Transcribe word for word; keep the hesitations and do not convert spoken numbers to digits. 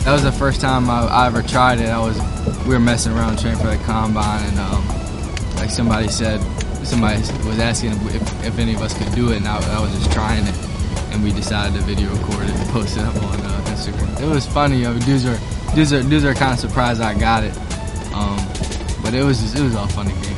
That was the first time I, I ever tried it. I was, we were messing around training for the combine, and um, like somebody said, somebody was asking if, if any of us could do it, and I, I was just trying it, and we decided to video record it and post it up on uh, Instagram. It was funny. You know, dudes are dudes are dudes are kind of surprised I got it, um, but it was just, it was all fun and games.